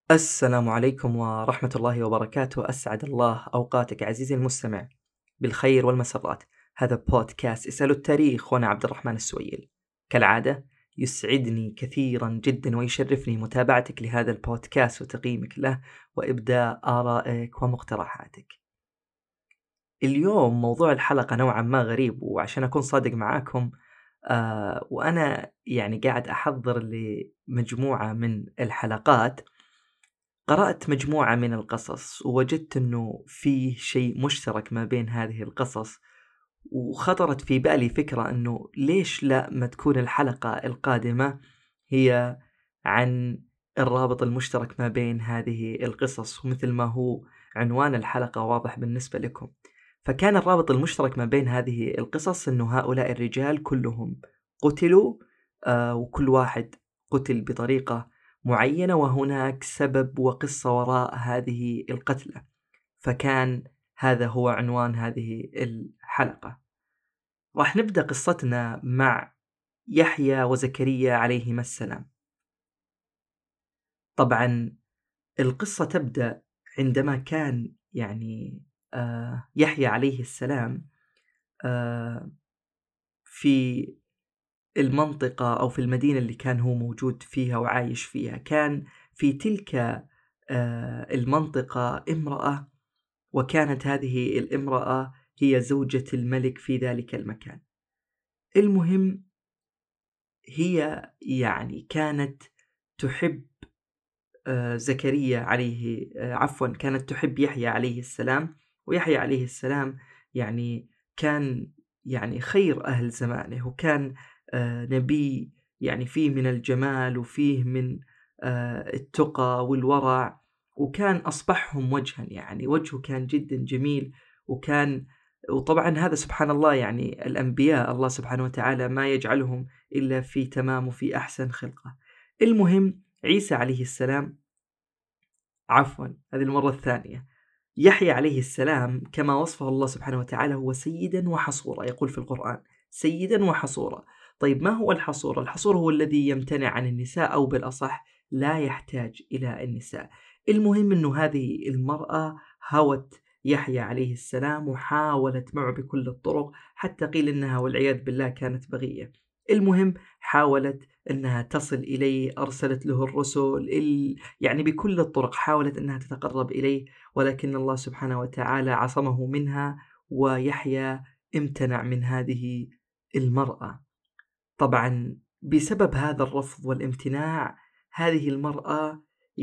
السلام عليكم ورحمة الله وبركاته. أسعد الله أوقاتك عزيزي المستمع بالخير والمسرات. هذا بودكاست اسألوا التاريخ وأنا عبد الرحمن السويل. كالعادة يسعدني كثيرا جدا ويشرفني متابعتك لهذا البودكاست وتقييمك له وإبداء آرائك ومقترحاتك. اليوم موضوع الحلقة نوعا ما غريب، وعشان أكون صادق معاكم وأنا قاعد أحضر لمجموعة من الحلقات، قرأت مجموعة من القصص ووجدت أنه فيه شيء مشترك ما بين هذه القصص، وخطرت في بالي فكرة أنه ليش لا ما تكون الحلقة القادمة هي عن الرابط المشترك ما بين هذه القصص، ومثل ما هو عنوان الحلقة واضح بالنسبة لكم، فكان الرابط المشترك ما بين هذه القصص أنه هؤلاء الرجال كلهم قتلوا، وكل واحد قتل بطريقة معينة، وهناك سبب وقصة وراء هذه القتلة. فكان هذا هو عنوان هذه الحلقة. راح نبدأ قصتنا مع يحيى وزكريا عليهما السلام. طبعا القصة تبدأ عندما كان يحيى عليه السلام في المنطقة أو في المدينة اللي كان هو موجود فيها وعايش فيها. كان في تلك المنطقة امرأة، وكانت هذه الامرأة هي زوجة الملك في ذلك المكان. المهم هي كانت تحب زكريا عليه كانت تحب يحيى عليه السلام. ويحيى عليه السلام كان خير أهل زمانه، وكان نبي فيه من الجمال وفيه من التقى والورع، وكان أصبحهم وجها، وجهه كان جدا جميل. وطبعا هذا سبحان الله، الأنبياء الله سبحانه وتعالى ما يجعلهم إلا في تمام وفي أحسن خلقة. المهم عيسى عليه السلام، هذه المرة الثانية، يحيى عليه السلام كما وصفه الله سبحانه وتعالى هو سيدا وحصورا، يقول في القرآن سيدا وحصورا. طيب ما هو الحصور؟ الحصور هو الذي يمتنع عن النساء، أو بالأصح لا يحتاج إلى النساء. المهم أنه هذه المرأة هوت يحيى عليه السلام وحاولت معه بكل الطرق، حتى قيل أنها والعياذ بالله كانت بغية. المهم حاولت أنها تصل إليه، أرسلت له الرسل، بكل الطرق حاولت أنها تتقرب إليه، ولكن الله سبحانه وتعالى عصمه منها، ويحيى امتنع من هذه المرأة. طبعا بسبب هذا الرفض والامتناع، هذه المرأة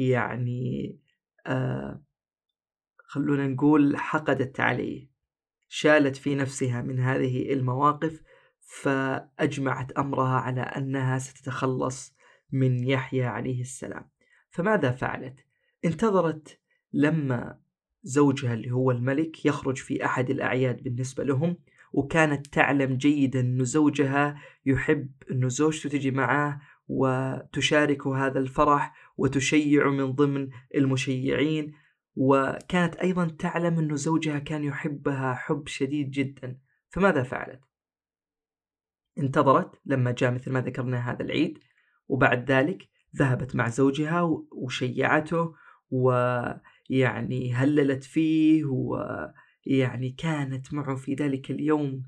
آه خلونا نقول حقدت عليه، شالت في نفسها من هذه المواقف، فأجمعت أمرها على أنها ستتخلص من يحيى عليه السلام. فماذا فعلت؟ انتظرت لما زوجها اللي هو الملك يخرج في أحد الأعياد بالنسبة لهم، وكانت تعلم جيدا أن زوجها يحب أن زوجته تجي معه وتشارك هذا الفرح وتشيع من ضمن المشيعين. وكانت أيضا تعلم أن زوجها كان يحبها حب شديد جدا. فماذا فعلت؟ انتظرت لما جاء مثل ما ذكرنا هذا العيد، وبعد ذلك ذهبت مع زوجها وشيعته، هللت فيه، كانت معه في ذلك اليوم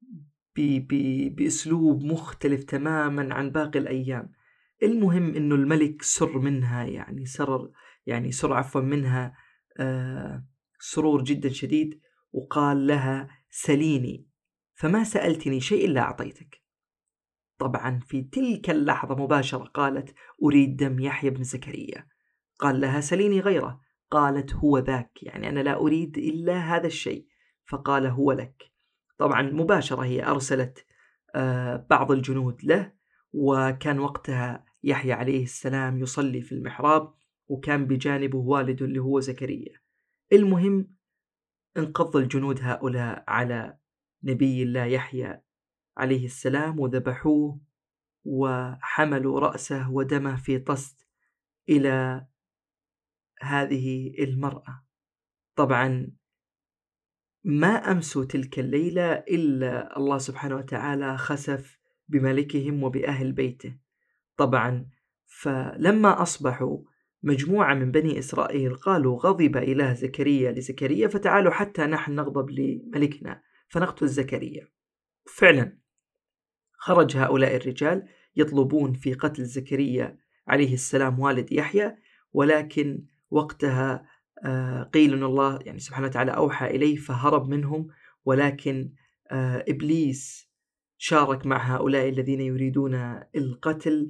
بأسلوب مختلف تماما عن باقي الأيام. المهم أنه الملك سر منها، سر منها سرور جدا شديد، وقال لها سليني، فما سألتني شيء إلا أعطيتك. طبعا في تلك اللحظة مباشرة قالت أريد دم يحيى بن زكريا. قال لها سليني غيره، قالت هو ذاك، أنا لا أريد إلا هذا الشيء. فقال هو لك. طبعا مباشرة هي أرسلت بعض الجنود له، وكان وقتها يحيى عليه السلام يصلي في المحراب، وكان بجانبه والده اللي هو زكريا. المهم انقض الجنود هؤلاء على نبي الله يحيى عليه السلام وذبحوه، وحملوا رأسه ودمه في طست إلى هذه المرأة. طبعا ما أمسوا تلك الليلة إلا الله سبحانه وتعالى خسف بملكهم وبأهل بيته. طبعا فلما أصبحوا مجموعة من بني إسرائيل قالوا غضب إله زكريا لزكريا، فتعالوا حتى نحن نغضب لملكنا فنقتل زكريا. فعلا خرج هؤلاء الرجال يطلبون في قتل زكريا عليه السلام والد يحيى، ولكن وقتها قيل أن الله يعني سبحانه وتعالى أوحى إليه فهرب منهم، ولكن إبليس شارك مع هؤلاء الذين يريدون القتل،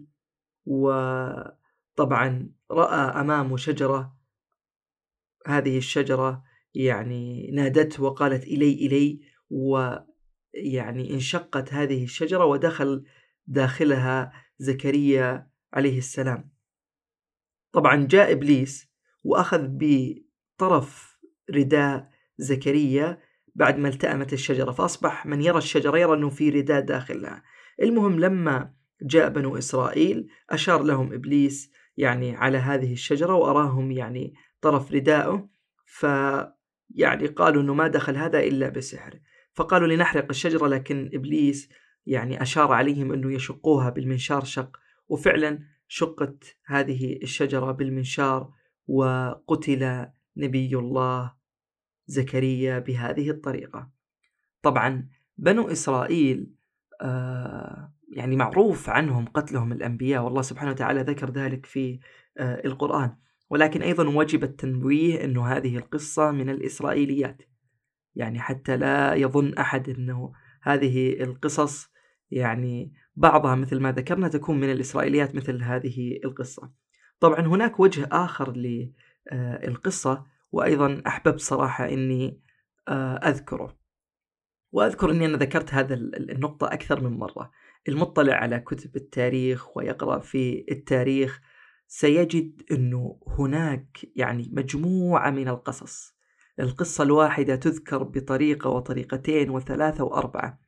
وطبعا رأى أمامه شجرة، هذه الشجرة يعني نادته وقالت إلي، ويعني انشقت هذه الشجرة ودخل داخلها زكريا عليه السلام. طبعا جاء إبليس وأخذ بطرف رداء زكريا بعد ما التأمت الشجرة، فأصبح من يرى الشجرة يرى أنه في رداء داخلها. المهم لما جاء بنو إسرائيل أشار لهم إبليس يعني على هذه الشجرة وأراهم يعني طرف رداءه، يعني قالوا أنه ما دخل هذا إلا بسحر، فقالوا لنحرق الشجرة، لكن إبليس يعني أشار عليهم أنه يشقوها بالمنشار شق، وفعلا شقت هذه الشجرة بالمنشار وقتل نبي الله زكريا بهذه الطريقة. طبعا بنو إسرائيل يعني معروف عنهم قتلهم الأنبياء، والله سبحانه وتعالى ذكر ذلك في القرآن، ولكن أيضا وجب التنويه أنه هذه القصة من الإسرائيليات، يعني حتى لا يظن أحد أنه هذه القصص يعني بعضها مثل ما ذكرنا تكون من الإسرائيليات مثل هذه القصة. طبعا هناك وجه آخر للقصة، وأيضا أحببت صراحة أني أذكره، وأذكر أني أنا ذكرت هذا النقطة أكثر من مرة. المطلع على كتب التاريخ ويقرأ في التاريخ سيجد أنه هناك يعني مجموعة من القصص، القصة الواحدة تذكر بطريقة وطريقتين وثلاثة وأربعة،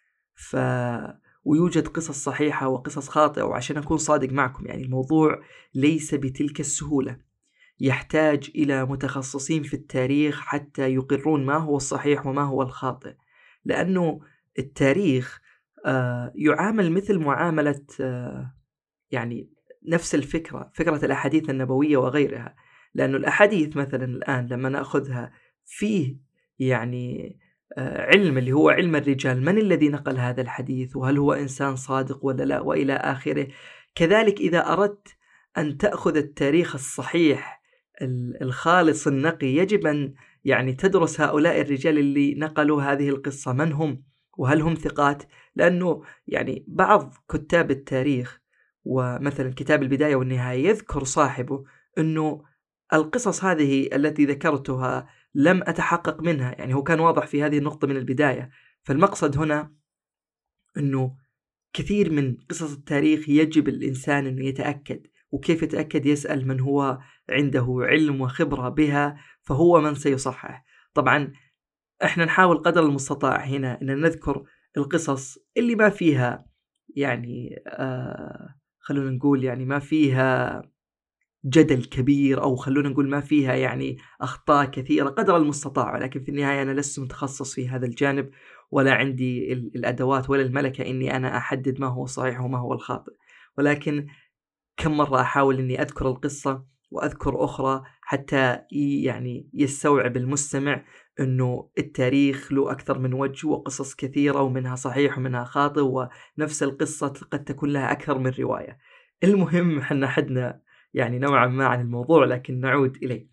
ويوجد قصص صحيحة وقصص خاطئة. وعشان أكون صادق معكم يعني الموضوع ليس بتلك السهولة، يحتاج إلى متخصصين في التاريخ حتى يقرون ما هو الصحيح وما هو الخاطئ، لأنه التاريخ يعامل مثل معاملة يعني نفس فكرة الأحاديث النبوية وغيرها. لأنه الأحاديث مثلا الآن لما نأخذها فيه يعني علم اللي هو علم الرجال، من الذي نقل هذا الحديث وهل هو إنسان صادق ولا لا وإلى آخره. كذلك إذا أردت أن تأخذ التاريخ الصحيح الخالص النقي يجب أن يعني تدرس هؤلاء الرجال اللي نقلوا هذه القصة من هم وهل هم ثقات. لأنه يعني بعض كتاب التاريخ ومثلا كتاب البداية والنهاية يذكر صاحبه أنه القصص هذه التي ذكرتها لم أتحقق منها، يعني هو كان واضح في هذه النقطة من البداية. فالمقصد هنا أنه كثير من قصص التاريخ يجب الإنسان أنه يتأكد، وكيف يتأكد؟ يسأل من هو عنده علم وخبرة بها فهو من سيصحح. طبعا احنا نحاول قدر المستطاع هنا أن نذكر القصص اللي ما فيها يعني خلونا نقول يعني ما فيها جدل كبير، أو خلونا نقول ما فيها يعني أخطاء كثيرة قدر المستطاع، ولكن في النهاية أنا لست متخصص في هذا الجانب ولا عندي الأدوات ولا الملكة إني أنا أحدد ما هو صحيح وما هو الخاطئ. ولكن كم مرة أحاول إني أذكر القصة وأذكر أخرى حتى يعني يستوعب المستمع أنه التاريخ له أكثر من وجه وقصص كثيرة ومنها صحيح ومنها خاطئ، ونفس القصة قد تكون لها أكثر من رواية. المهم حنا حدنا يعني نوعا ما عن الموضوع، لكن نعود إليه.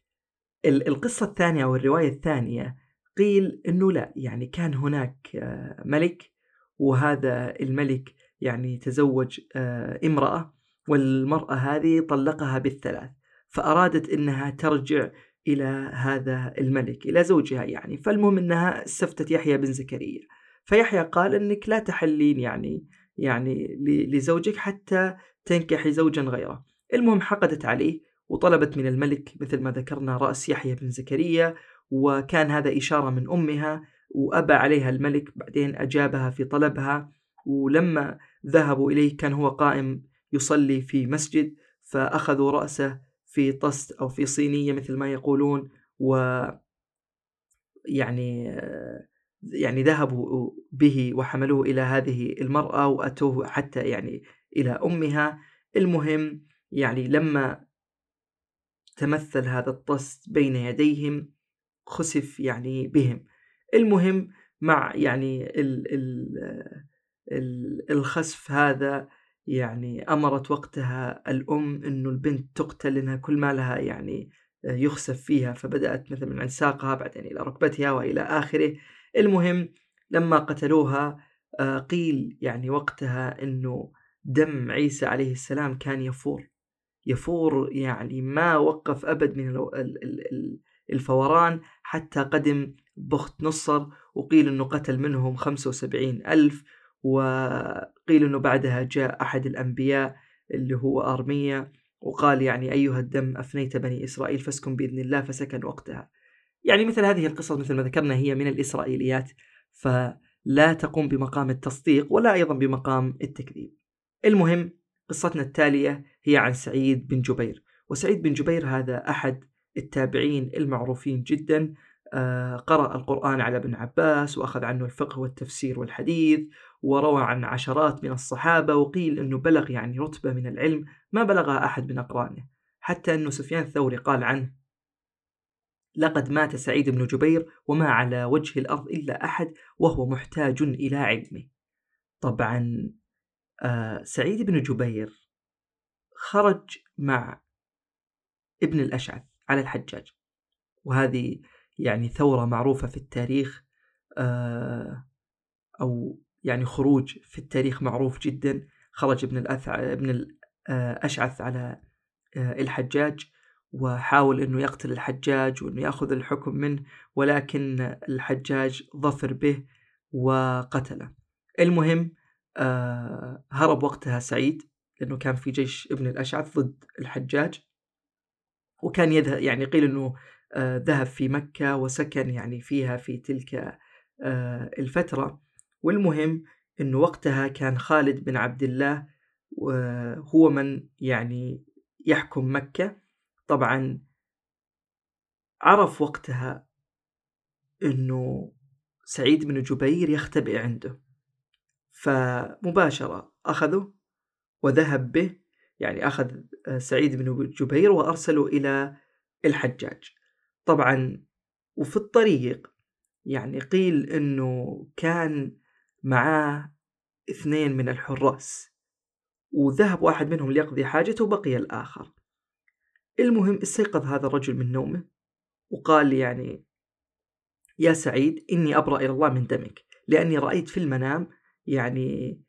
القصة الثانية أو الرواية الثانية قيل أنه لا، يعني كان هناك ملك، وهذا الملك يعني تزوج امرأة، والمرأة هذه طلقها بالثلاث، فأرادت أنها ترجع إلى هذا الملك إلى زوجها يعني. فالمهم أنها استفتت يحيى بن زكريا، فيحيى قال أنك لا تحلين يعني لزوجك حتى تنكحي زوجا غيره. المهم حقدت عليه وطلبت من الملك مثل ما ذكرنا رأس يحيى بن زكريا، وكان هذا إشارة من أمها، وأبى عليها الملك. بعدين أجابها في طلبها، ولما ذهبوا إليه كان هو قائم يصلي في مسجد، فأخذوا رأسه في طست أو في صينية مثل ما يقولون، يعني ذهبوا به وحملوه إلى هذه المرأة وأتوه حتى يعني إلى أمها. المهم يعني لما تمثل هذا الطست بين يديهم خسف يعني بهم. المهم مع يعني الخسف هذا يعني أمرت وقتها الأم إنه البنت تقتل لأنها كل ما لها يعني يخسف فيها، فبدأت مثلا من عند ساقها بعدين إلى ركبتها وإلى آخره. المهم لما قتلوها قيل يعني وقتها إنه دم عيسى عليه السلام كان يفور يعني ما وقف أبد من الفوران حتى قدم بخت نصر، وقيل أنه قتل منهم 75,000. وقيل أنه بعدها جاء أحد الأنبياء اللي هو أرميا وقال يعني أيها الدم أفنيت بني إسرائيل فاسكن بإذن الله، فسكن وقتها. يعني مثل هذه القصص مثل ما ذكرنا هي من الإسرائيليات، فلا تقوم بمقام التصديق ولا أيضا بمقام التكذيب. المهم قصتنا التالية هي عن سعيد بن جبير. وسعيد بن جبير هذا أحد التابعين المعروفين جدا، قرأ القرآن على ابن عباس وأخذ عنه الفقه والتفسير والحديث، وروى عن عشرات من الصحابة، وقيل أنه بلغ يعني رتبة من العلم ما بلغها أحد من أقرانه، حتى أنه سفيان الثوري قال عنه لقد مات سعيد بن جبير وما على وجه الأرض إلا أحد وهو محتاج إلى علمه. طبعا سعيد بن جبير خرج مع ابن الأشعث على الحجاج، وهذه يعني ثورة معروفة في التاريخ، أو يعني خروج في التاريخ معروف جدا. خرج ابن الأشعث على الحجاج وحاول أنه يقتل الحجاج وأنه يأخذ الحكم منه، ولكن الحجاج ظفر به وقتله. المهم هرب وقتها سعيد لأنه كان في جيش ابن الأشعث ضد الحجاج، وكان يذهب يعني قيل أنه ذهب في مكة وسكن يعني فيها في تلك الفترة. والمهم أنه وقتها كان خالد بن عبد الله هو من يعني يحكم مكة. طبعا عرف وقتها أنه سعيد بن جبير يختبئ عنده، فمباشرة أخذه وذهب به، يعني أخذ سعيد بن جبير وأرسله إلى الحجاج. طبعا وفي الطريق يعني قيل أنه كان معاه 2 من الحراس، وذهب واحد منهم ليقضي حاجته وبقي الآخر. المهم استيقظ هذا الرجل من نومه وقال يعني يا سعيد إني أبرأ إلى الله من دمك، لأني رأيت في المنام يعني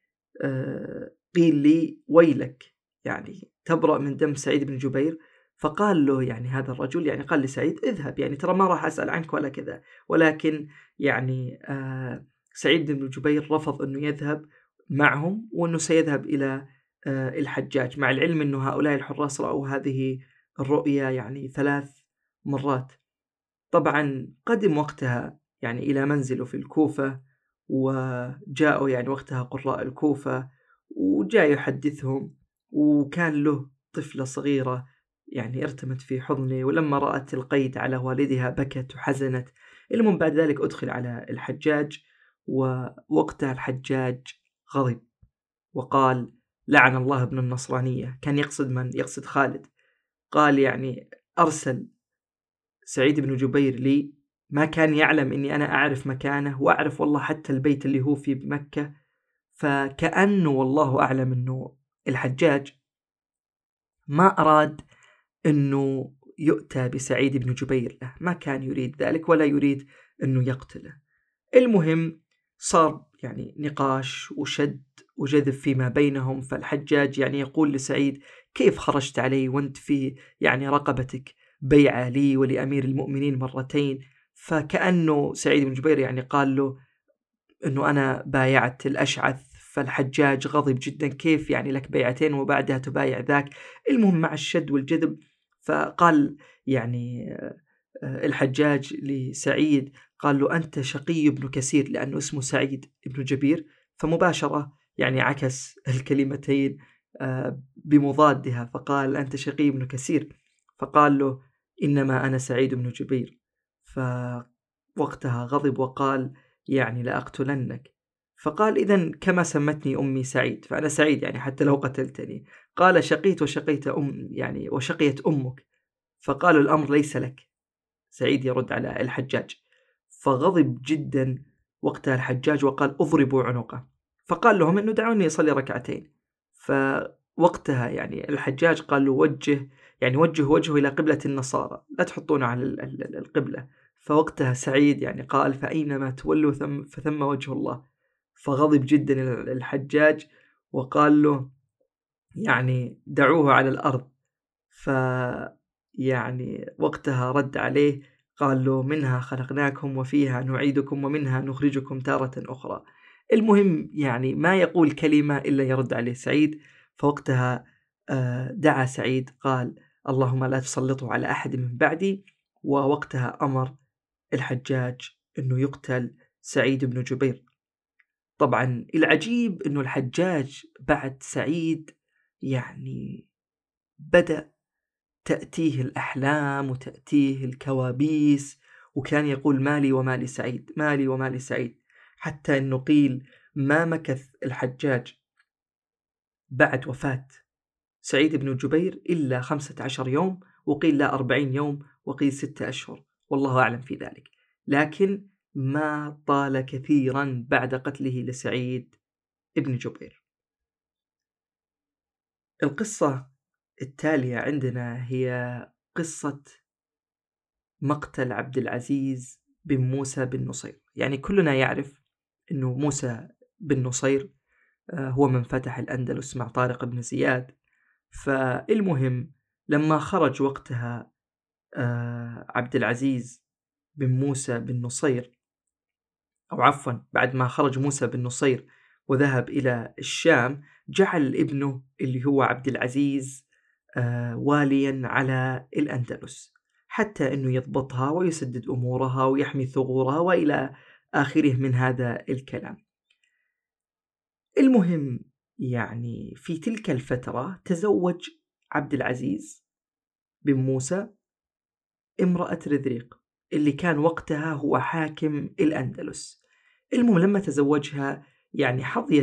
قيل لي ويلك يعني تبرأ من دم سعيد بن جبير. فقال له يعني هذا الرجل يعني قال لسعيد اذهب، يعني ترى ما راح أسأل عنك ولا كذا. ولكن يعني سعيد بن جبير رفض أنه يذهب معهم، وأنه سيذهب إلى الحجاج، مع العلم أنه هؤلاء الحراس رأوا هذه الرؤيا يعني 3 مرات. طبعا قدم وقتها يعني إلى منزله في الكوفة، وجاءوا يعني وقتها قراء الكوفة وجاء يحدثهم، وكان له طفلة صغيرة يعني ارتمت في حضنه، ولما رأت القيد على والدها بكت وحزنت. المهم بعد ذلك أدخل على الحجاج، ووقتها الحجاج غضب وقال لعن الله ابن النصرانية. كان يقصد من؟ يقصد خالد. قال يعني أرسل سعيد بن جبير لي، ما كان يعلم إني أنا أعرف مكانه وأعرف والله حتى البيت اللي هو فيه بمكة. فكأنه والله أعلم أنه الحجاج ما أراد أنه يؤتى بسعيد بن جبير له، ما كان يريد ذلك ولا يريد أنه يقتله. المهم صار يعني نقاش وشد وجذب فيما بينهم. فالحجاج يعني يقول لسعيد كيف خرجت علي وانت في يعني رقبتك بيعة لي ولأمير المؤمنين مرتين؟ فكأنه سعيد بن جبير يعني قال له أنه أنا بايعت الأشعث. فالحجاج غضب جدا، كيف يعني لك بيعتين وبعدها تبايع ذاك؟ المهم مع الشد والجذب فقال يعني الحجاج لسعيد قال له أنت شقي ابن كثير، لأنه اسمه سعيد ابن جبير. فمباشرة يعني عكس الكلمتين بمضادها، فقال أنت شقي ابن كثير، فقال له إنما أنا سعيد بن جبير. فوقتها غضب وقال يعني لأقتلنك. فقال إذن كما سمتني أمي سعيد فأنا سعيد يعني حتى لو قتلتني. قال شقيت وشقيت يعني وشقيت أمك. فقالوا الأمر ليس لك. سعيد يرد على الحجاج، فغضب جدا وقتها الحجاج وقال اضربوا عنقه. فقال لهم انه دعوني يصلي ركعتين. فوقتها يعني الحجاج قال له وجه وجهه الى قبلة النصارى، لا تحطونه على القبلة. فوقتها سعيد يعني قال فأينما تولوا فثم وجه الله. فغضب جدا الحجاج وقال له يعني دعوه على الأرض. يعني وقتها رد عليه قال له منها خلقناكم وفيها نعيدكم ومنها نخرجكم تارة أخرى. المهم يعني ما يقول كلمة إلا يرد عليه سعيد. فوقتها دعا سعيد قال اللهم لا تسلطوا على أحد من بعدي. ووقتها أمر الحجاج أنه يقتل سعيد بن جبير. طبعا العجيب أنه الحجاج بعد سعيد يعني بدأ تأتيه الأحلام وتأتيه الكوابيس، وكان يقول مالي ومالي سعيد، مالي ومالي سعيد، حتى أنه قيل ما مكث الحجاج بعد وفاة سعيد بن جبير إلا 15 يوم، وقيل لا 40 يوم، وقيل 6 أشهر، والله أعلم في ذلك. لكن ما طال كثيرا بعد قتله لسعيد بن جبير. القصة التالية عندنا هي قصة مقتل عبد العزيز بن موسى بن نصير. يعني كلنا يعرف أنه موسى بن نصير هو من فتح الأندلس مع طارق بن زياد. فالمهم لما خرج وقتها عبد العزيز بن موسى بن نصير، أو عفوا بعد ما خرج موسى بن نصير وذهب إلى الشام، جعل ابنه اللي هو عبد العزيز واليا على الأندلس، حتى أنه يضبطها ويسدد أمورها ويحمي ثغورها وإلى آخره من هذا الكلام. المهم يعني في تلك الفترة تزوج عبد العزيز بن موسى امرأة رذريق اللي كان وقتها هو حاكم الأندلس. المهم لما تزوجها يعني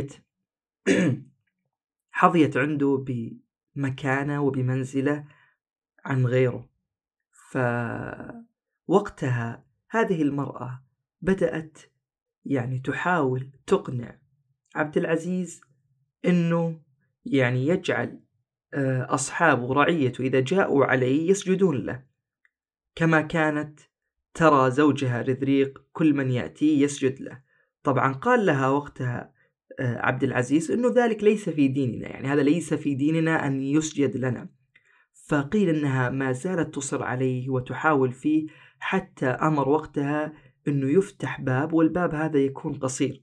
حظيت عنده بمكانة وبمنزلة عن غيره. فوقتها هذه المرأة بدأت يعني تحاول تقنع عبد العزيز أنه يعني يجعل أصحابه ورعيته إذا جاءوا عليه يسجدون له، كما كانت ترى زوجها رذريق كل من يأتي يسجد له. طبعا قال لها وقتها عبد العزيز أنه ذلك ليس في ديننا، يعني هذا ليس في ديننا أن يسجد لنا. فقيل أنها ما زالت تصر عليه وتحاول فيه، حتى أمر وقتها أنه يفتح باب، والباب هذا يكون قصير،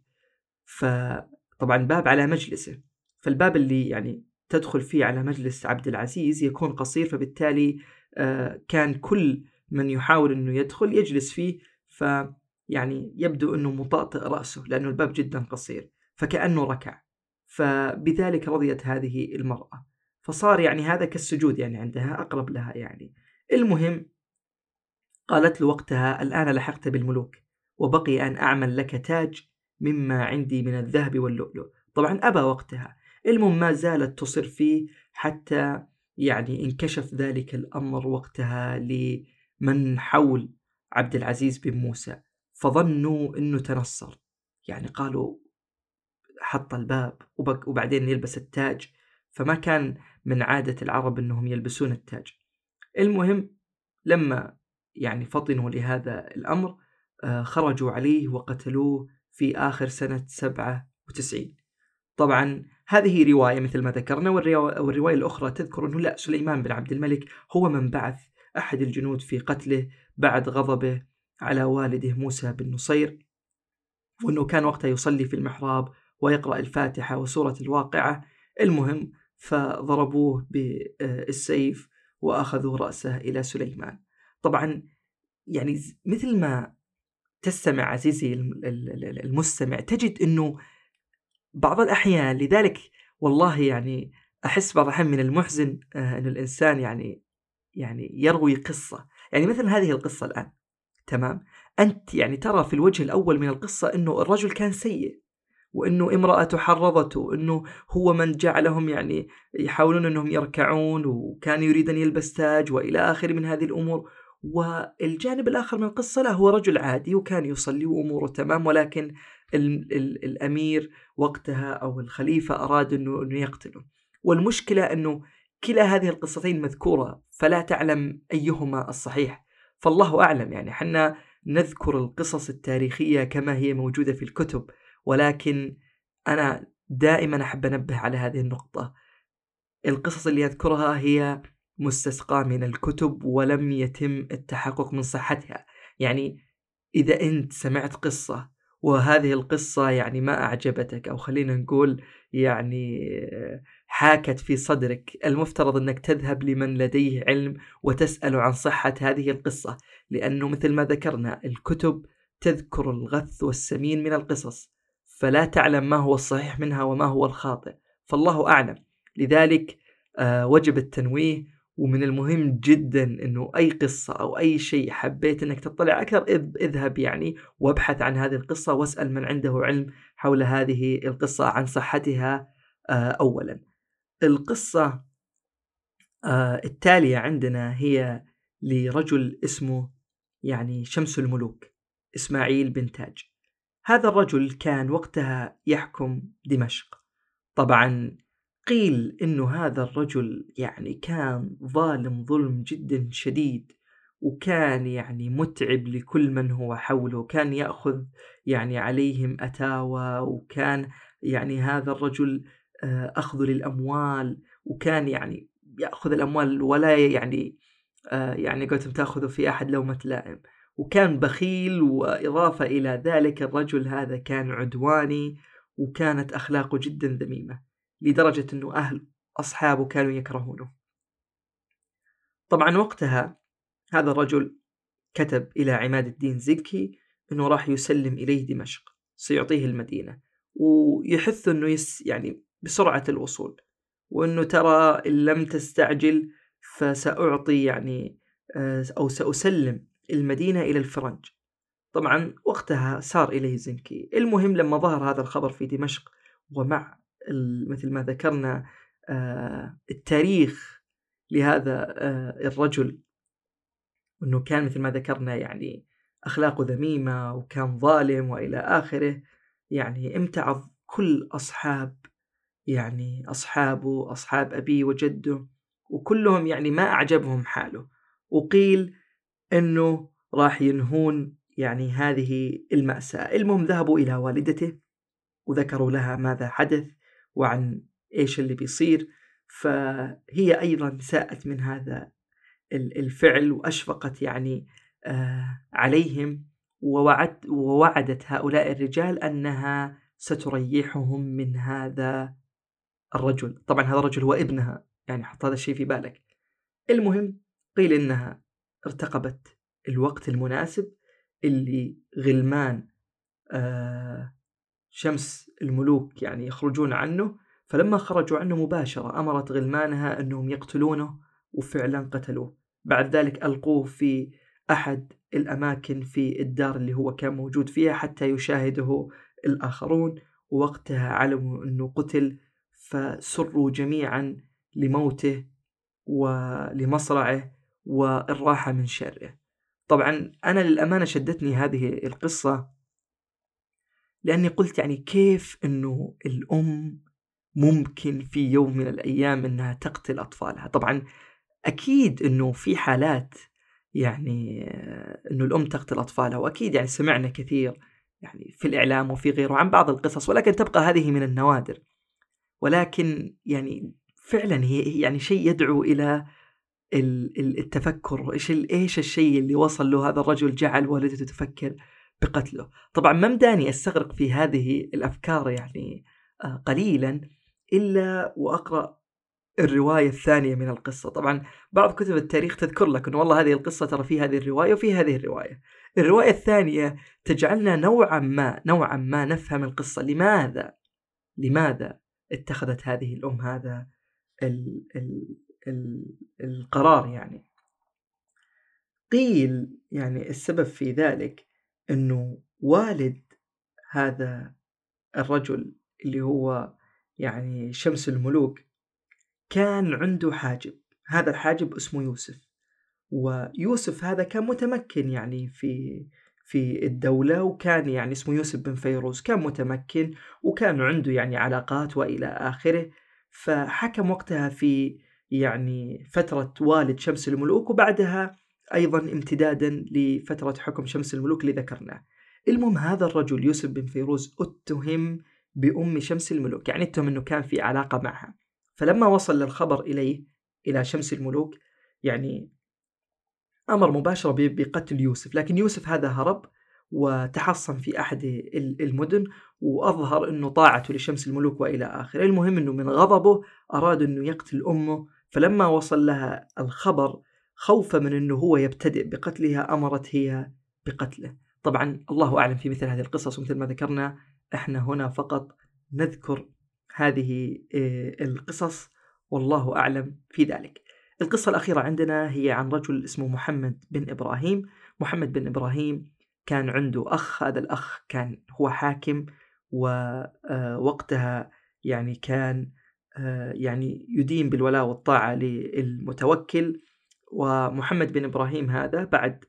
فطبعا باب على مجلسه، فالباب اللي يعني تدخل فيه على مجلس عبد العزيز يكون قصير، فبالتالي كان كل من يحاول أنه يدخل يجلس فيه، فيعني يبدو أنه مطأطئ رأسه لأنه الباب جدا قصير، فكأنه ركع. فبذلك رضيت هذه المرأة، فصار يعني هذا كالسجود يعني عندها، أقرب لها يعني. المهم قالت له وقتها الآن لحقت بالملوك، وبقي أن أعمل لك تاج مما عندي من الذهب واللؤلؤ. طبعا أبى وقتها. المهم ما زالت تصر فيه حتى يعني انكشف ذلك الأمر وقتها لمن حول عبد العزيز بن موسى، فظنوا أنه تنصر، يعني قالوا حط الباب وبعدين يلبس التاج، فما كان من عادة العرب أنهم يلبسون التاج. المهم لما يعني فطنوا لهذا الأمر خرجوا عليه وقتلوه في آخر سنة 97. طبعا هذه رواية مثل ما ذكرنا، والرواية الأخرى تذكر أنه لا، سليمان بن عبد الملك هو من بعث أحد الجنود في قتله بعد غضبه على والده موسى بن نصير، وأنه كان وقتها يصلي في المحراب ويقرأ الفاتحة وسورة الواقعة. المهم فضربوه بالسيف وأخذوا رأسه إلى سليمان. طبعا يعني مثل ما تستمع عزيزي المستمع تجد أنه بعض الأحيان، لذلك والله يعني أحس بعض الأحيان من المحزن أن الإنسان يعني يروي قصة، يعني مثل هذه القصة الآن، تمام؟ أنت يعني ترى في الوجه الأول من القصة أنه الرجل كان سيء وأنه امرأة حرضته، أنه هو من جعلهم يعني يحاولون أنهم يركعون، وكان يريد أن يلبس تاج وإلى آخر من هذه الأمور. والجانب الآخر من القصة لا، هو رجل عادي وكان يصلي وأموره تمام، ولكن الأمير وقتها أو الخليفة أراد أنه يقتله. والمشكلة أنه كلا هذه القصتين مذكورة، فلا تعلم أيهما الصحيح، فالله أعلم. يعني حنا نذكر القصص التاريخية كما هي موجودة في الكتب، ولكن أنا دائما أحب أنبه على هذه النقطة: القصص اللي أذكرها هي مستسقاة من الكتب ولم يتم التحقق من صحتها. يعني إذا أنت سمعت قصة وهذه القصة يعني ما أعجبتك، أو خلينا نقول يعني حاكت في صدرك، المفترض أنك تذهب لمن لديه علم وتسأل عن صحة هذه القصة، لأنه مثل ما ذكرنا الكتب تذكر الغث والسمين من القصص، فلا تعلم ما هو الصحيح منها وما هو الخاطئ، فالله أعلم. لذلك وجب التنويه. ومن المهم جدا أنه أي قصة أو أي شيء حبيت أنك تطلع أكثر، اذهب يعني وابحث عن هذه القصة واسأل من عنده علم حول هذه القصة عن صحتها. أولا، القصة التالية عندنا هي لرجل اسمه يعني شمس الملوك، إسماعيل بن تاج. هذا الرجل كان وقتها يحكم دمشق. طبعا قيل إنه هذا الرجل يعني كان ظالم ظلم جدا شديد، وكان يعني متعب لكل من هو حوله، كان يأخذ يعني عليهم أتاوى، وكان يعني هذا الرجل أخذ للأموال، وكان يعني يأخذ الأموال ولا يعني قلتم تأخذوا في أحد لومة لائم، وكان بخيل. وإضافة إلى ذلك الرجل هذا كان عدواني، وكانت أخلاقه جدا ذميمة، لدرجة أنه أصحابه كانوا يكرهونه. طبعا وقتها هذا الرجل كتب إلى عماد الدين زكي أنه راح يسلم إليه دمشق، سيعطيه المدينة، ويحث أنه يعني بسرعة الوصول، وأنه ترى إن لم تستعجل فسأعطي يعني أو سأسلم المدينة إلى الفرنج. طبعا وقتها سار إليه زنكي. المهم لما ظهر هذا الخبر في دمشق، ومع مثل ما ذكرنا التاريخ لهذا الرجل، أنه كان مثل ما ذكرنا يعني أخلاقه ذميمة وكان ظالم وإلى آخره، يعني امتعض كل أصحابه، أصحاب أبيه وجده، وكلهم يعني ما أعجبهم حاله. وقيل أنه راح ينهون يعني هذه المأساة. المهم ذهبوا إلى والدته وذكروا لها ماذا حدث وعن إيش اللي بيصير، فهي أيضا ساءت من هذا الفعل، وأشفقت يعني عليهم، ووعدت هؤلاء الرجال أنها ستريحهم من هذا الرجل. طبعا هذا الرجل هو ابنها، يعني حط هذا الشيء في بالك. المهم قيل إنها ارتقبت الوقت المناسب اللي غلمان شمس الملوك يعني يخرجون عنه، فلما خرجوا عنه مباشرة أمرت غلمانها أنهم يقتلونه، وفعلا قتلوه. بعد ذلك ألقوه في أحد الأماكن في الدار اللي هو كان موجود فيها حتى يشاهده الآخرون، ووقتها علموا أنه قتل، فسروا جميعا لموته ولمصرعه والراحة من شره. طبعا أنا للأمانة شدتني هذه القصة، لأني قلت يعني كيف أنه الأم ممكن في يوم من الأيام أنها تقتل أطفالها. طبعا أكيد أنه في حالات يعني أنه الأم تقتل أطفالها، وأكيد يعني سمعنا كثير يعني في الإعلام وفي غيره عن بعض القصص، ولكن تبقى هذه من النوادر. ولكن يعني فعلا هي يعني شيء يدعو إلى التفكر. إيش الشيء اللي وصل له هذا الرجل جعل والدته تفكر بقتله؟ طبعا ما مداني أستغرق في هذه الأفكار يعني قليلا إلا وأقرأ الرواية الثانية من القصة. طبعا بعض كتب التاريخ تذكر لك أنه والله هذه القصة ترى في هذه الرواية وفي هذه الرواية. الرواية الثانية تجعلنا نوعا ما نفهم القصة. لماذا اتخذت هذه الأم هذا ال ال ال القرار؟ يعني قيل يعني السبب في ذلك أنه والد هذا الرجل اللي هو يعني شمس الملوك كان عنده حاجب، هذا الحاجب اسمه يوسف، ويوسف هذا كان متمكن يعني في الدولة، وكان يعني اسمه يوسف بن فيروز، كان متمكن وكان عنده يعني علاقات وإلى آخره. فحكم وقتها في يعني فترة والد شمس الملوك، وبعدها أيضا امتدادا لفترة حكم شمس الملوك اللي ذكرناه. المهم هذا الرجل يوسف بن فيروز اتهم بأم شمس الملوك، يعني اتهم أنه كان في علاقة معها. فلما وصل الخبر إليه إلى شمس الملوك يعني أمر مباشرة بقتل يوسف، لكن يوسف هذا هرب وتحصن في أحد المدن، وأظهر أنه طاعته لشمس الملوك وإلى آخره. المهم أنه من غضبه أراد أنه يقتل أمه، فلما وصل لها الخبر خوفا من أنه هو يبتدئ بقتلها أمرت هي بقتله. طبعا الله أعلم في مثل هذه القصص، ومثل ما ذكرنا إحنا هنا فقط نذكر هذه القصص، والله أعلم في ذلك. القصة الأخيرة عندنا هي عن رجل اسمه محمد بن إبراهيم. محمد بن إبراهيم كان عنده أخ، هذا الأخ كان هو حاكم، ووقتها يعني كان يعني يدين بالولاء والطاعة للمتوكل. ومحمد بن إبراهيم هذا بعد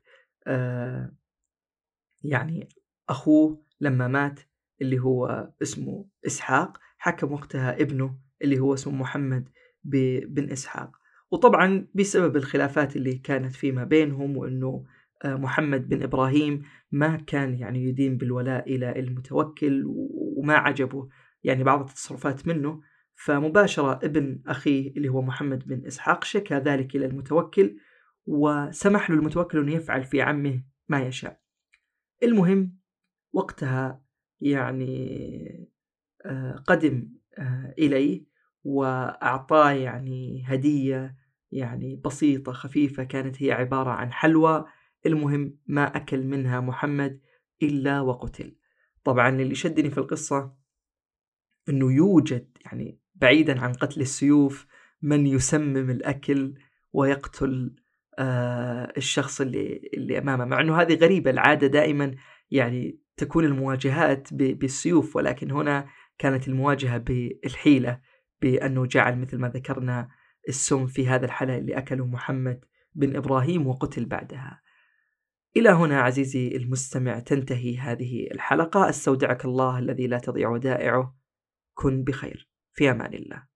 يعني أخوه لما مات اللي هو اسمه إسحاق، حكم وقتها ابنه اللي هو اسمه محمد بن إسحاق. وطبعا بسبب الخلافات اللي كانت فيما بينهم، وأنه محمد بن إبراهيم ما كان يعني يدين بالولاء إلى المتوكل، وما عجبه يعني بعض التصرفات منه، فمباشرة ابن أخيه اللي هو محمد بن إسحاق شكى ذلك إلى المتوكل، وسمح له المتوكل أن يفعل في عمه ما يشاء. المهم وقتها يعني قدم إليه وأعطاه يعني هدية يعني بسيطة خفيفة، كانت هي عبارة عن حلوى. المهم ما أكل منها محمد إلا وقتل. طبعا اللي شدني في القصة أنه يوجد يعني بعيدا عن قتل السيوف من يسمم الأكل ويقتل الشخص اللي أمامه، مع أنه هذه غريبة. العادة دائما يعني تكون المواجهات بالسيوف، ولكن هنا كانت المواجهة بالحيلة، بأنه جعل مثل ما ذكرنا السم في هذا الحلى اللي أكله محمد بن إبراهيم وقتل بعدها. إلى هنا عزيزي المستمع تنتهي هذه الحلقة. استودعك الله الذي لا تضيع ودائعه. كن بخير، في أمان الله.